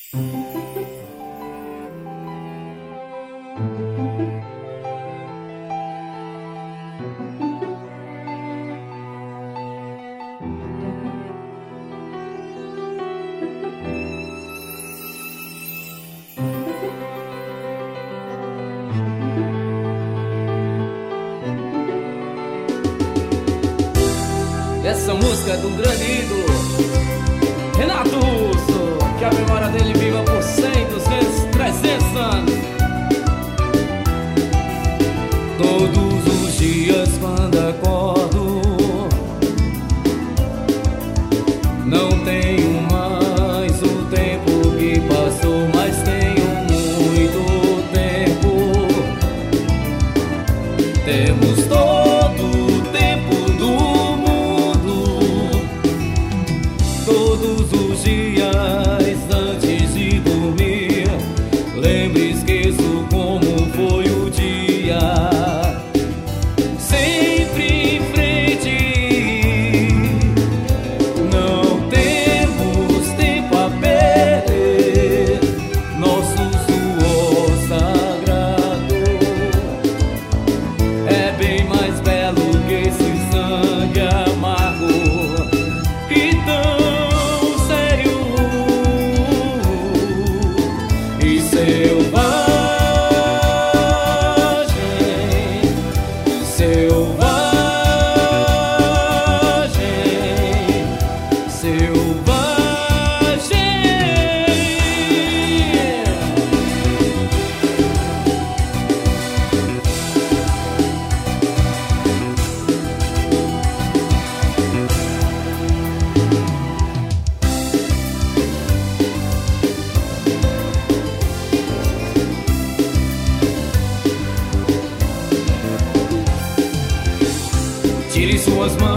Essa música é do grande ídolo Renato Russo, que a memória dele viva por 100, 200, 300 anos. Todos os dias quando acordo, não tenho mais o tempo que passou, mas tenho muito tempo. Temos todo o tempo do todos os dias antes de dormir. Lembro e esqueço como foi o dia. Sempre em frente, não temos tempo a perder. Nosso suor sagrado é bem mais belo que esse sangue amargo. Então tire suas mãos